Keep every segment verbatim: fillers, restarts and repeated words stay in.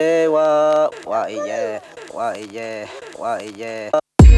Eh, wa, wa, yeah, wa, yeah, wa, yeah.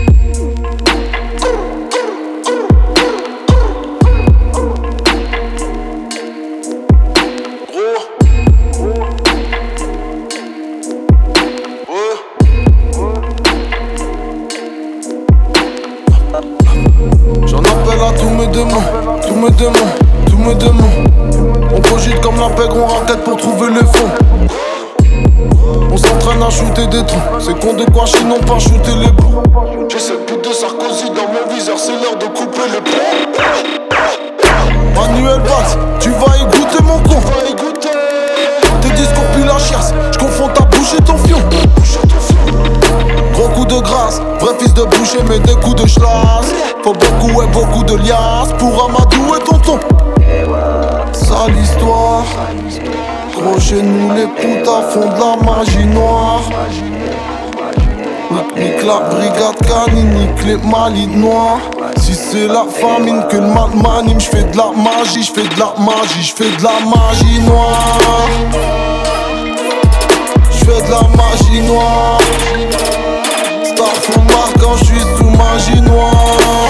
J'en appelle à tous mes démons, tous mes démons, tous mes démons. On cogite comme la pègre, on raquette pour trouver les fonds. On s'entraîne à shooter des trous. C'est con de quoi n'ont pas shooté les bouts. J'ai cette pute de Sarkozy dans mon viseur, c'est l'heure de couper les ponts. Manuel Valls, tu vas y goûter mon con. Tes discours puis la chiasse, j'confonds ta bouche et ton fion. Gros coup de grâce, vrai fils de boucher mais des coups de schlass. Faut beaucoup et beaucoup de liasses pour Amadou et tonton. Sale histoire, gros chez nous les putas font de la magie noire. Nique, nique la brigade canine, nique les malides noirs. Si c'est la famine que le mal m'anime, j'fais de la magie, j'fais de la magie, j'fais de la magie noire. J'fais de la magie noire. Star font marre quand j'suis sous magie noire.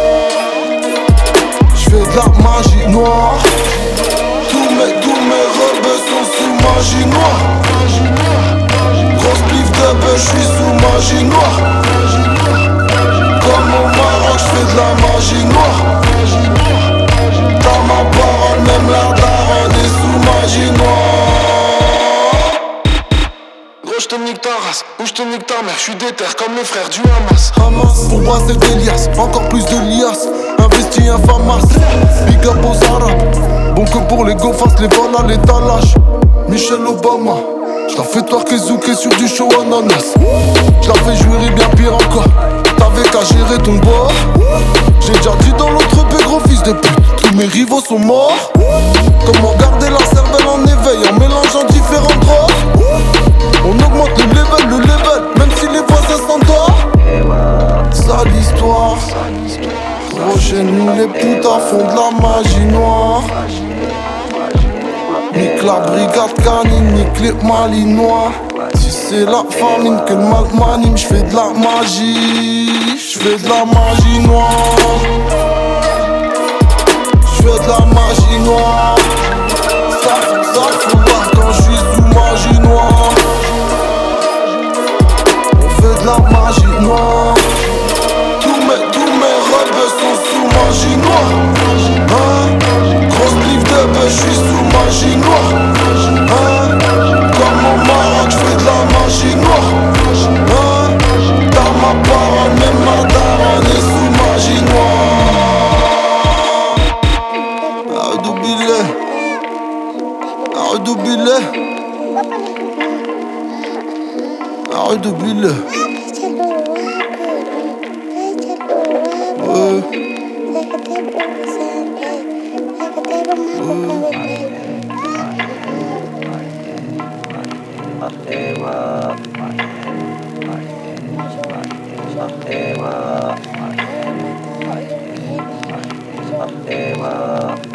J'fais de la magie noire. Tous mes, tous mes rebeux sont sous magie noire. Grosse pif de bœuf, j'suis sous magie noire. Comme au Maroc, j'fais de la magie noire. Dans ma parole, même la daronne est sous magie noire. Gros, j'te nique ta race, ou j'te nique ta mère, j'suis déter comme les frères du Hamas. Hamas, pour brasser des liasses, encore plus de liasses. Investi un famas, big up aux arabes. Bon que pour les gofas, les vols à l'étalage. Michelle Obama, j'la fais twerker zouker sur du show ananas. J'la fais jouer et bien pire encore. T'avais qu'à gérer ton bord. J'ai déjà dit dans l'autre peu, gros fils de pute, tous mes rivaux sont morts. Comment garder la cervelle en éveil en mélangeant différents drogues. On augmente le level, le level, même si les voisins s'endorment. Sale histoire. Gros chez nous les putas font de la magie noire. Nique la brigade canine, nique les malinois. Si c'est la famine que le mal m'anime, j'fais de la magie, j'fais de la magie noire. J'fais de la magie noire. Ça, ça fout voir quand j'suis sous magie noire. On fait de la magie noire. Tous mes, tous mes rebeux sont sous magie noire. Hein? Grosse cliff de bœuf, j'suis sous magie noire. Hein? Comme au Maroc, j'fais de la magie noire. Hein? Dans ma parole, même ma daronne est sous magie noire. A'udhu billah, a'udhu billah, a'udhu billah. Ouais. Dewa, Dewa, Dewa.